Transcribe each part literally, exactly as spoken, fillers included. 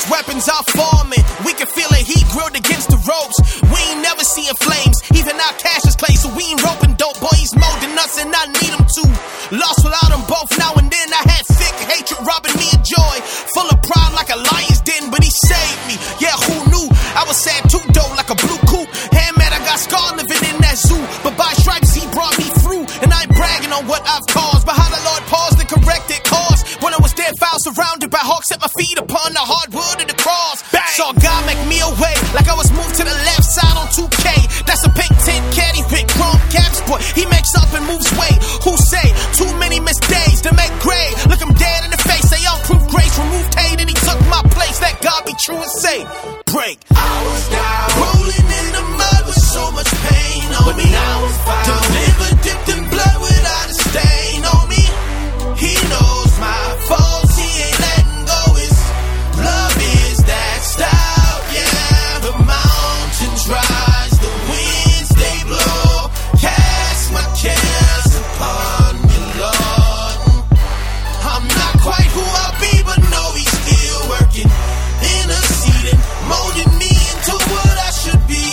those weapons are forming. We can feel the heat grilled against the ropes. We ain't never seeing flames. Even our cash is clay, so we ain't roping dope. Boy, he's molding us and I need him to. Lost without them both now and then. I had thick hatred robbing me of joy. Full of pride like a lion's den, but he saved me. Yeah, who knew? I was sad too, though, like a blue coupe. Hand man, I got scar living in that zoo. But by stripes, he brought me through. And I ain't bragging on what I've caused, but how the Lord paused and corrected cause. When I was dead foul, surrounded by hawks, set my feet upon the hardwood of the cross. Bang. Saw God make me away, like I was moved to the left side on two K. That's a pink tint caddy with chrome caps, but he makes up and moves weight. Who say too many mistakes to make grade? Look him dead in the face, say unproved grace, removed hate, and he took my place. Let God be true and say, break. I was down, rolling in the mud with so much pain on but me. Now I'm fine. Delivered, dipped in blood without a stain on me. He knows my faults, he ain't letting go. His love is that stout, yeah. The mountains rise, the winds they blow. Cast my cares upon you, Lord. I'm not quite who I'll be, but know he's still working, interceding, molding me into what I should be.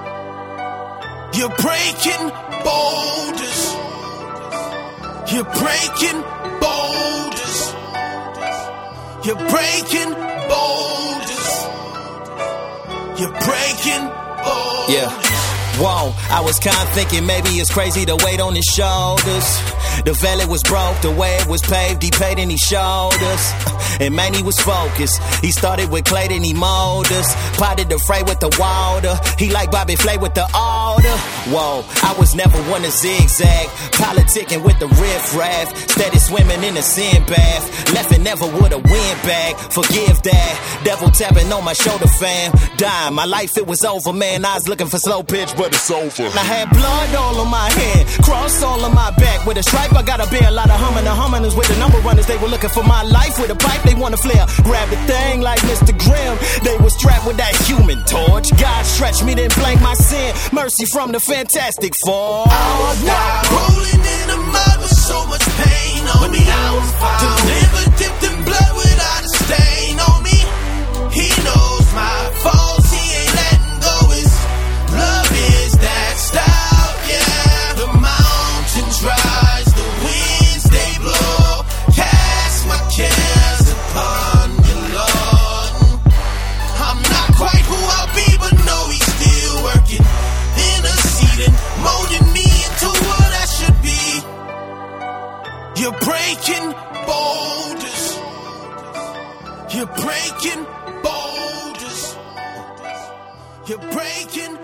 You're breaking boulders. You're breaking boulders. You're breaking boulders. You're breaking boulders. Yeah. Whoa, I was kinda thinking maybe it's crazy to weight on his shoulders. The valley was broke, the way it was paved, he paid and he showed us. And man, he was focused. He started with clay, then he molded us. Potted the fray with the water. He like Bobby Flay with the order. Whoa, I was never one to zigzag. Politicking with the riff-raff. Steady swimming in the sin bath. Left and never would have win back. Forgive that. Devil tapping on my shoulder, fam. Dying, my life, it was over, man. I was looking for slow pitch, but it's over. I had blood all on my hand. Cross all on my back. With a stripe, I gotta bear a lot of humming. The humming is with the number runners. They were looking for my life with a pipe. They wanna flare. Grab the thing like Mister Grimm. They was strapped with that human torch. God stretched me, then blank my sin. Mercy from the Fantastic Four. I was down, rolling in the mud with so much pain on but me. Now I'm fine. Delivered, dipped in blood without a stain on me. He knows my faults, he ain't letting go. His love is that stout, yeah. The mountains rise, the winds they blow. Cast my cares upon you, Lord. I'm not quite who I'll be, but know he's still working, interceding, molding me into what I should be. You're breaking boulders. You're breaking boulders. You're breaking